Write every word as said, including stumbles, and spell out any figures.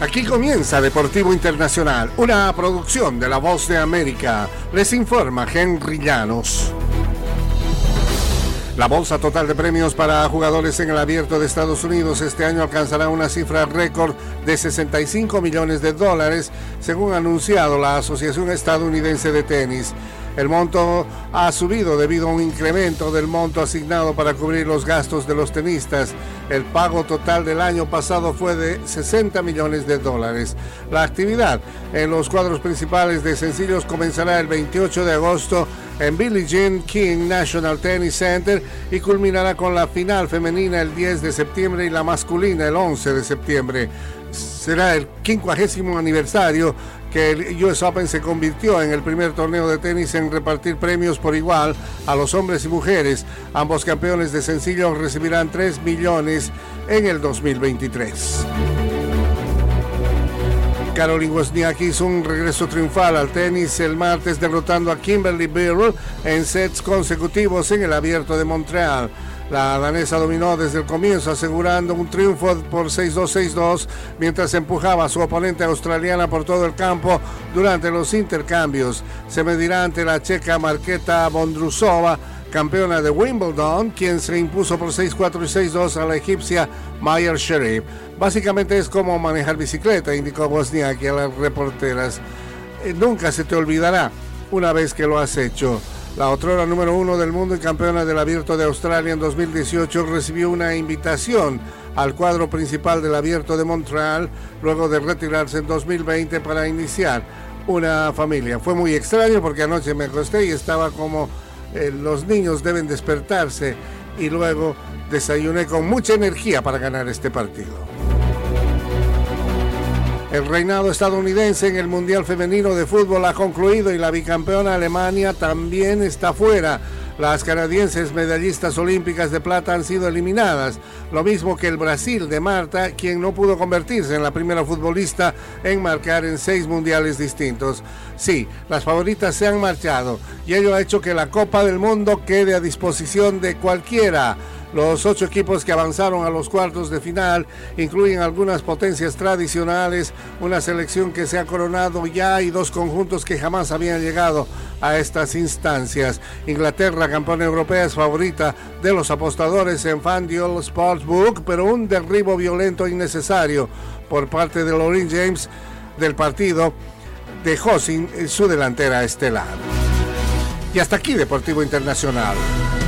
Aquí comienza Deportivo Internacional, una producción de La Voz de América. Les informa Henry Llanos. La bolsa total de premios para jugadores en el Abierto de Estados Unidos este año alcanzará una cifra récord de sesenta y cinco millones de dólares, según ha anunciado la Asociación Estadounidense de Tenis. El monto ha subido debido a un incremento del monto asignado para cubrir los gastos de los tenistas. El pago total del año pasado fue de sesenta millones de dólares. La actividad en los cuadros principales de sencillos comenzará el veintiocho de agosto en Billie Jean King National Tennis Center y culminará con la final femenina el diez de septiembre y la masculina el once de septiembre. Será el quincuagésimo aniversario que el U S Open se convirtió en el primer torneo de tenis en repartir premios por igual a los hombres y mujeres. Ambos campeones de sencillos recibirán tres millones en el dos mil veintitrés. Caroline Wozniacki hizo un regreso triunfal al tenis el martes derrotando a Kimberly Birrell en sets consecutivos en el Abierto de Montreal. La danesa dominó desde el comienzo asegurando un triunfo por seis dos seis dos mientras empujaba a su oponente australiana por todo el campo durante los intercambios. Se medirá ante la checa Marketa Vondrousova, campeona de Wimbledon, quien se impuso por seis cuatro y seis dos a la egipcia Mayar Sherif. Básicamente es como manejar bicicleta, indicó Wozniacki a las reporteras. Eh, nunca se te olvidará una vez que lo has hecho. La otrora número uno del mundo y campeona del Abierto de Australia en dos mil dieciocho recibió una invitación al cuadro principal del Abierto de Montreal luego de retirarse en dos mil veinte para iniciar una familia. Fue muy extraño porque anoche me acosté y estaba como eh, los niños deben despertarse, y luego desayuné con mucha energía para ganar este partido. El reinado estadounidense en el Mundial Femenino de Fútbol ha concluido y la bicampeona Alemania también está fuera. Las canadienses medallistas olímpicas de plata han sido eliminadas, lo mismo que el Brasil de Marta, quien no pudo convertirse en la primera futbolista en marcar en seis mundiales distintos. Sí, las favoritas se han marchado y ello ha hecho que la Copa del Mundo quede a disposición de cualquiera. Los ocho equipos que avanzaron a los cuartos de final incluyen algunas potencias tradicionales, una selección que se ha coronado ya y dos conjuntos que jamás habían llegado a estas instancias. Inglaterra, campeona europea, es favorita de los apostadores en FanDuel Sportsbook, pero un derribo violento e innecesario por parte de Lauren James del partido dejó sin su delantera estelar. Y hasta aquí Deportivo Internacional.